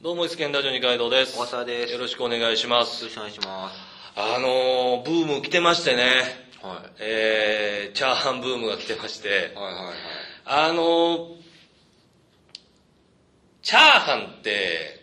どうも、イスケンラジオ二階堂です。 小笠です。 よろしくお願いします。 よろしくお願いします。 ブーム来てましてね。 はい。 チャーハンブームが来てまして。 はいはいはい。 チャーハンって、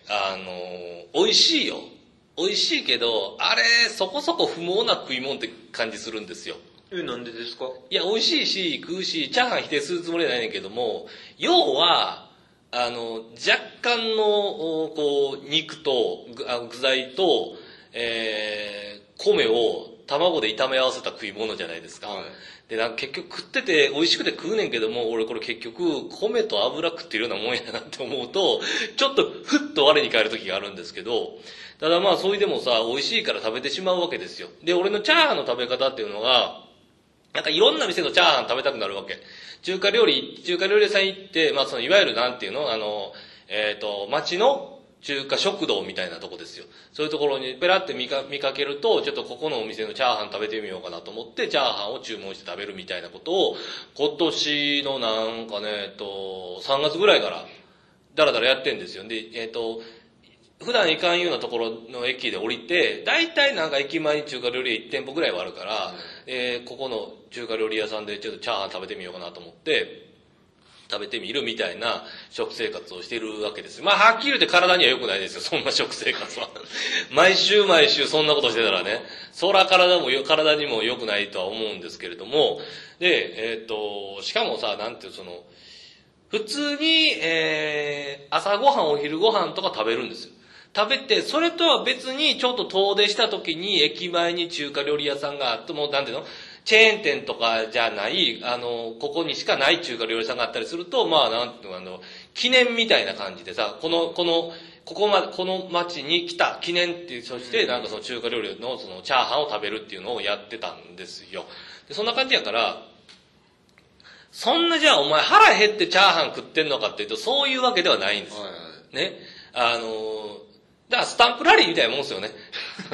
美味しいよ。美味しいけど、あれ、そこそこ不毛な食い物って感じするんですよ。 なんでですか？ いや、美味しいし、食うし、チャーハン否定するつもりはないねんけども、要は、若干の、こう、肉と、具材と、米を卵で炒め合わせた食い物じゃないですか。 はい。 で、なんか結局食ってて美味しくて食うねんけども、俺これ結局、米と油食ってるようなもんやなって思うと、ちょっとふっと我に返る時があるんですけど、ただまあそれでもさ、美味しいから食べてしまうわけですよ。で、俺のチャーハンの食べ方っていうのが、なんかいろんな店のチャーハン食べたくなるわけ。中華料理屋さん行って、まあそのいわゆるなんていうの町の中華食堂みたいなとこですよ。そういうところにペラって見かけると、ちょっとここのお店のチャーハン食べてみようかなと思って、チャーハンを注文して食べるみたいなことを、今年のなんかね、3月ぐらいから、だらだらやってんですよ。で、普段行かんようなところの駅で降りて、大体なんか駅前に中華料理屋1店舗ぐらいはあるから、ここの中華料理屋さんでちょっとチャーハン食べてみようかなと思って、食べてみるみたいな食生活をしているわけです。まあ、はっきり言って体には良くないですよ、そんな食生活は。毎週そんなことしてたらね、そら体にも良くないとは思うんですけれども、で、しかもさ、なんていう普通に、朝ごはん、お昼ご飯とか食べるんですよ。食べて、それとは別にちょっと遠出した時に駅前に中華料理屋さんがあっても、なんていうのチェーン店とかじゃない、ここにしかない中華料理屋さんがあったりすると、まあ、なんていうの、記念みたいな感じでさ、この町に来た記念っていう、そしてなんかその中華料理のそのチャーハンを食べるっていうのをやってたんですよ。でそんな感じやから、そんなじゃあお前腹減ってチャーハン食ってんのかっていうと、そういうわけではないんですよ。 はいはい。 ね。だからスタンプラリーみたいなもんですよね。 はい。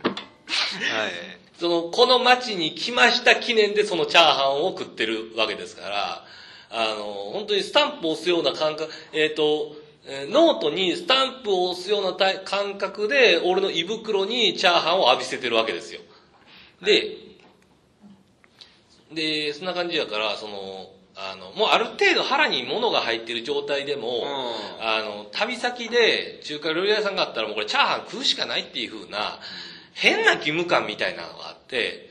この町に来ました記念でそのチャーハンを食ってるわけですから、本当にスタンプを押すような感覚、ノートにスタンプを押すような感覚で、俺の胃袋にチャーハンを浴びせてるわけですよ。で、そんな感じやから、もうある程度腹に物が入ってる状態でも、旅先で中華料理屋さんがあったらもうこれチャーハン食うしかないっていう風な、変な義務感みたいなのがあって、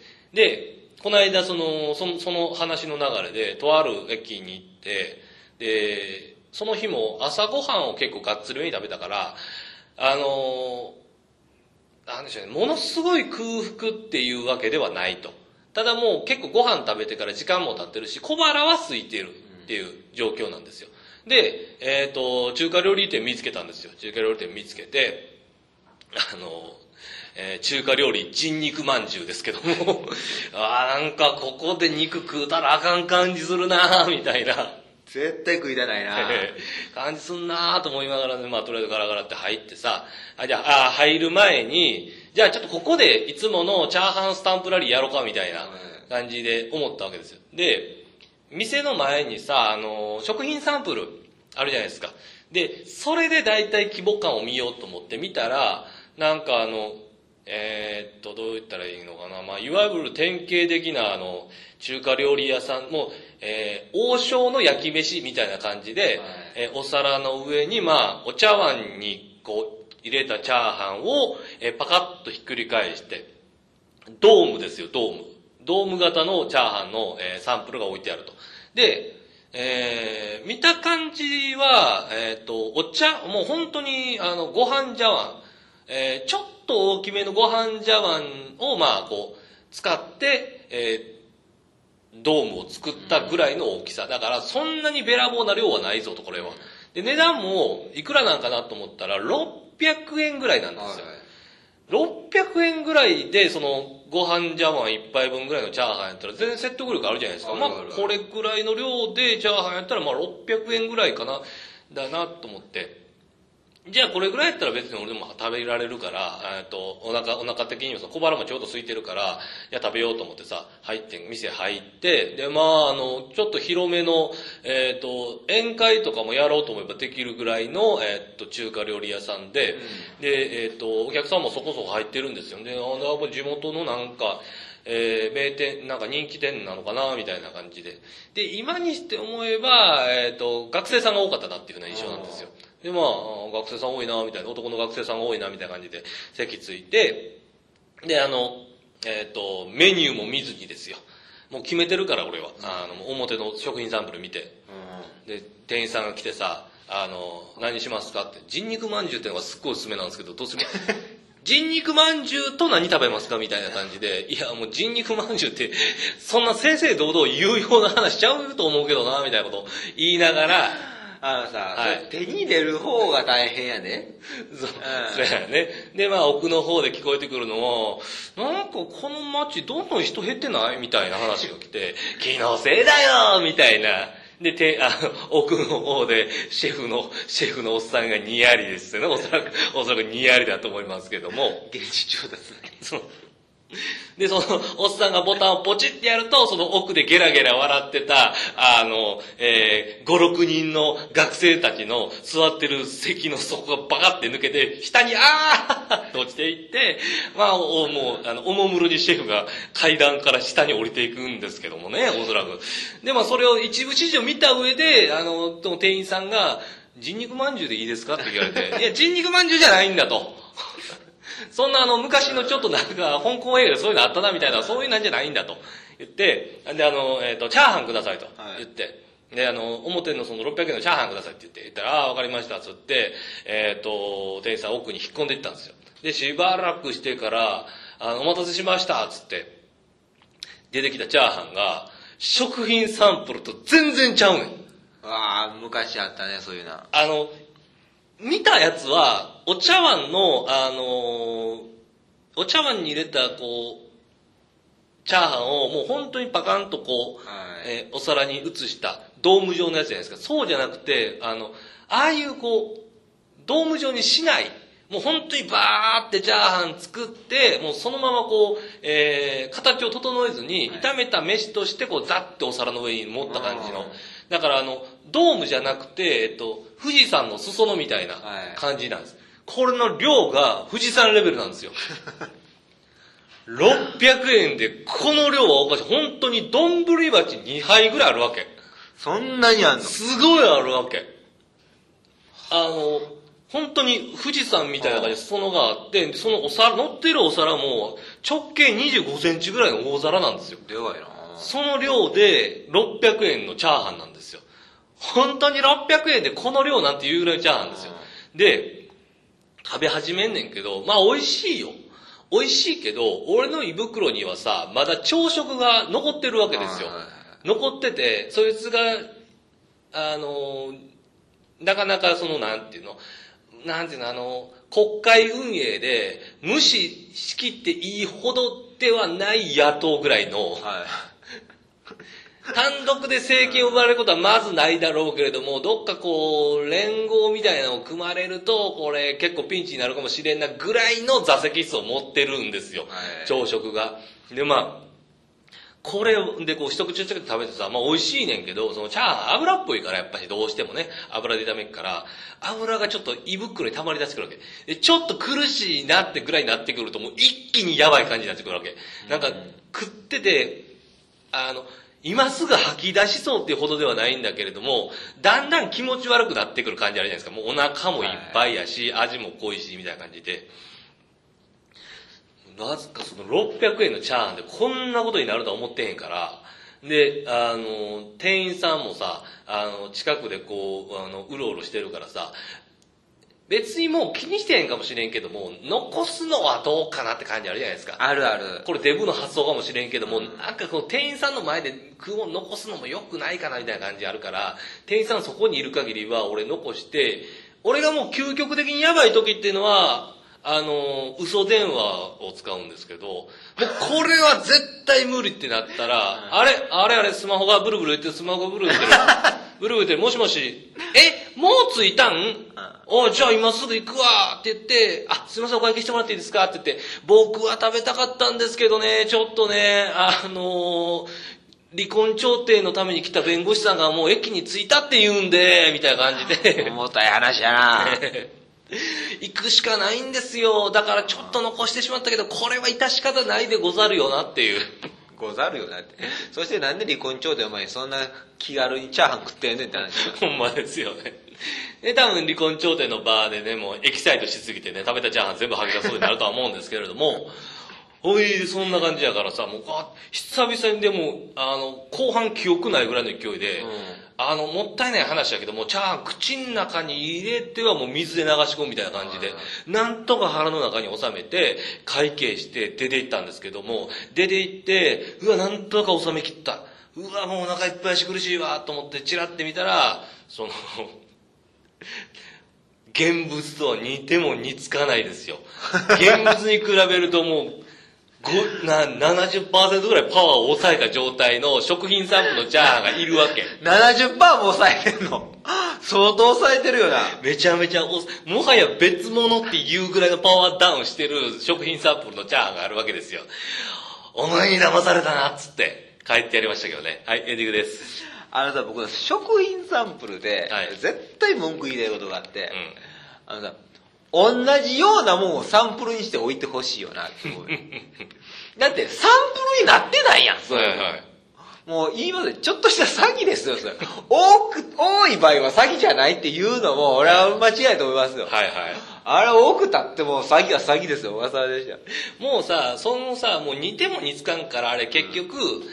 で、この間その話の流れで、とある駅に行って、で、その日も朝ごはんを結構がっつりめに食べたから、なんでしょうね、ものすごい空腹っていうわけではないと。ただもう結構ご飯食べてから時間も経ってるし、小腹は空いてるっていう状況なんですよ。で、中華料理店見つけたんですよ。中華料理店見つけて、中華料理人肉まんじゅうですけどもなんかここで肉食うたらあかん感じするなみたいな絶対食いたないな感じすんなと思いながらね、まあとりあえずガラガラって入ってさ、入る前に、じゃあちょっとここでいつものチャーハンスタンプラリーやろうかみたいな感じで思ったわけですよ。で、店の前にさ、食品サンプルあるじゃないですか。で、それで大体規模感を見ようと思って見たら、なんかどう言ったらいいのかな。まあ、いわゆる典型的な中華料理屋さんも、王将の焼き飯みたいな感じで、お皿の上に、まあ、お茶碗にこう、入れたチャーハンを、パカッとひっくり返して、ドームですよ、ドーム。ドーム型のチャーハンの、サンプルが置いてあると。で、見た感じは、もう本当に、ご飯茶碗、ちょっと大きめのご飯茶碗をまあこう使って、ドームを作ったぐらいの大きさだから、そんなにべらぼうな量はないぞと。これはで値段もいくらなんかなと思ったら600円ぐらいなんですよ。600円ぐらいでそのご飯茶碗一杯分ぐらいのチャーハンやったら全然説得力あるじゃないですか。まあこれぐらいの量でチャーハンやったらまあ600円ぐらいかなだなと思って、 じゃあこれぐらいやったら別に俺でも食べられるから、お腹的にも小腹もちょうど空いてるから、いや食べようと思ってさ、店入って、で、まあちょっと広めの、宴会とかもやろうと思えばできるぐらいの、中華料理屋さんで、で、お客さんもそこそこ入ってるんですよ。で、地元のなんか、名店、なんか人気店なのかなみたいな感じで。で、今にして思えば、学生さんが多かったなっていうような印象なんですよ。で、まあ、学生さん多いなみたいな、男の学生さんが多いなみたいな感じで席ついて、で、メニューも見ずにですよ。もう決めてるから俺は。表の食品サンプル見て。で、店員さんが来てさ、何しますかって、人肉まんじゅうっていうのがすっごいおすすめなんですけど、どうする人肉まんじゅうと何食べますかみたいな感じで、いやもう人肉まんじゅうって、そんな正々堂々言うような話しちゃうと思うけどな、みたいなことを言いながら、 はい、手に入れる方が大変やね。 そうやね。で、まあ奥の方で聞こえてくるのは、なんかこの街どんどん人減ってないみたいな話が来て、気のせいだよみたいな。で、奥の方で、シェフのおっさんがニヤリですよね。おそらくニヤリだと思いますけども。 現地調達ね。 そう。で、その、おっさんがボタンをポチってやると、その奥でゲラゲラ笑ってた、5、6人の学生たちの座ってる席の底がバカって抜けて、下にーって落ちていって、まあ、もう、おもむろにシェフが階段から下に降りていくんですけどもね、おそらく。で、まあ、それを一部始終見た上で、店員さんが、人肉まんじゅうでいいですかって言われて、いや、人肉まんじゅうじゃないんだと。そんな昔のちょっとなんか、香港映画でそういうのあったなみたいな、そういうなんじゃないんだと言って、で、チャーハンくださいと言って、で、表のその600円のチャーハンくださいって言ったら、わかりましたつって、店員さん奥に引っ込んでいったんですよ。で、しばらくしてから、お待たせしましたつって、出てきたチャーハンが、食品サンプルと全然ちゃうねん。 昔あったね、そういうな。 見たやつは、お茶碗の、お茶碗に入れた、こう、チャーハンをもう本当にパカンとこう、お皿に移したドーム状のやつじゃないですか。そうじゃなくて、ああいうこう、ドーム状にしない。もう本当にバーってチャーハン作って、もうそのままこう、形を整えずに、炒めた飯としてこう、ザッてお皿の上に盛った感じの。だからドームじゃなくて、富士山の裾野みたいな感じなんです。これの量が富士山レベルなんですよ。600円で、この量はおかしい。本当に丼鉢2杯ぐらいあるわけ。 そんなにあんの？ すごいあるわけ。本当に富士山みたいな感じで裾野があって、そのお皿、乗ってるお皿も直径25センチぐらいの大皿なんですよ。 でかいな。 その量で600円のチャーハンなんですよ。本当に600円でこの量なんていうぐらいチャーハンですよ。で、食べ始めんねんけど、まあ美味しいよ。美味しいけど、俺の胃袋にはさ、まだ朝食が残ってるわけですよ。残ってて、そいつが、なかなかその、なんていうの、国会運営で無視しきっていいほどではない野党ぐらいの、単独で政権を奪われることはまずないだろうけれども、どっかこう、連合みたいなのを組まれると、これ結構ピンチになるかもしれんなぐらいの座席数を持ってるんですよ。朝食が。で、まあ、これでこう一口ずつ食べてさ、まあ美味しいねんけど、そのチャーハン油っぽいからやっぱりどうしてもね、油で炒めるから、油がちょっと胃袋に溜まり出してくるわけ。で、ちょっと苦しいなってぐらいになってくると、もう一気にやばい感じになってくるわけ。なんか、食ってて、今すぐ吐き出しそうっていうほどではないんだけれども、だんだん気持ち悪くなってくる感じあるじゃないですか。もうお腹もいっぱいやし、味も濃いし、みたいな感じで。なぜかその600円のチャーハンでこんなことになるとは思ってへんから、で、店員さんもさ、近くでこう、うろうろしてるからさ、別にもう気にしてへんかもしれんけども、残すのはどうかなって感じあるじゃないですか。 あるある。 これデブの発想かもしれんけども、なんかこの店員さんの前で食うもん残すのも良くないかなみたいな感じあるから、店員さんそこにいる限りは俺残して、俺がもう究極的にやばい時っていうのは、嘘電話を使うんですけど、もうこれは絶対無理ってなったら、あれ、スマホがブルブル言ってる、スマホがブルブル言ってる。 ブルブルで、もしもし、もう着いたん？じゃあ今すぐ行くわって言って、すいませんお会計してもらっていいですかって言って、僕は食べたかったんですけどね、ちょっとね、離婚調停のために来た弁護士さんがもう駅に着いたって言うんで、みたいな感じで。 重たい話やな。 行くしかないんですよ。だからちょっと残してしまったけど、これは致し方ないでござるよなっていう。 ござるよなって。そしてなんで離婚調停お前そんな気軽にチャーハン食ってんねんって話。 ほんまですよね。で、多分離婚調停の場でね、もうエキサイトしすぎてね、食べたチャーハン全部吐き出そうになるとは思うんですけれども、そんな感じやからさ、もう、久々にでも、後半記憶ないぐらいの勢いで、もったいない話やけども、チャーハン口の中に入れてはもう水で流し込むみたいな感じで、なんとか腹の中に収めて、会計して出て行ったんですけども、出て行って、なんとか収めきった。もうお腹いっぱいし苦しいわ、と思ってチラって見たら、現物とは似ても似つかないですよ。現物に比べるともう、70% ぐらいパワーを抑えた状態の食品サンプルのチャーハンがいるわけ。 70% も抑えてんの？相当抑えてるよな。 めちゃめちゃ、もはや別物っていうぐらいのパワーダウンしてる食品サンプルのチャーハンがあるわけですよ。お前に騙されたなっつって帰ってやりましたけどね。はい、エンディングです。 僕食品サンプルで、絶対文句言いたいことがあって、同じようなもんをサンプルにして置いてほしいよなって思う。だってサンプルになってないやん、それ。はいはい。もう言いますよ。ちょっとした詐欺ですよ、それ。多い場合は詐欺じゃないっていうのも、俺は間違いと思いますよ。はいはい。あれ多くたっても詐欺は詐欺ですよ、小笠原でした。 もうさ、もう似ても似つかんから、あれ結局、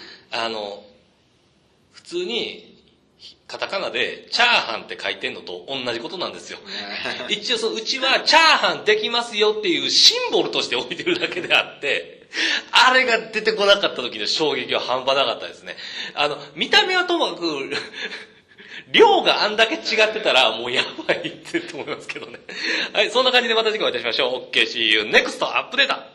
普通に、カタカナでチャーハンって書いてんのと同じことなんですよ。一応うちはチャーハンできますよっていうシンボルとして置いてるだけであって、あれが出てこなかった時の衝撃は半端なかったですね。見た目はともかく、量があんだけ違ってたらもうやばいって思いますけどね。はい、そんな感じでまた次回お会いいたしましょう。OK, see you next アップデート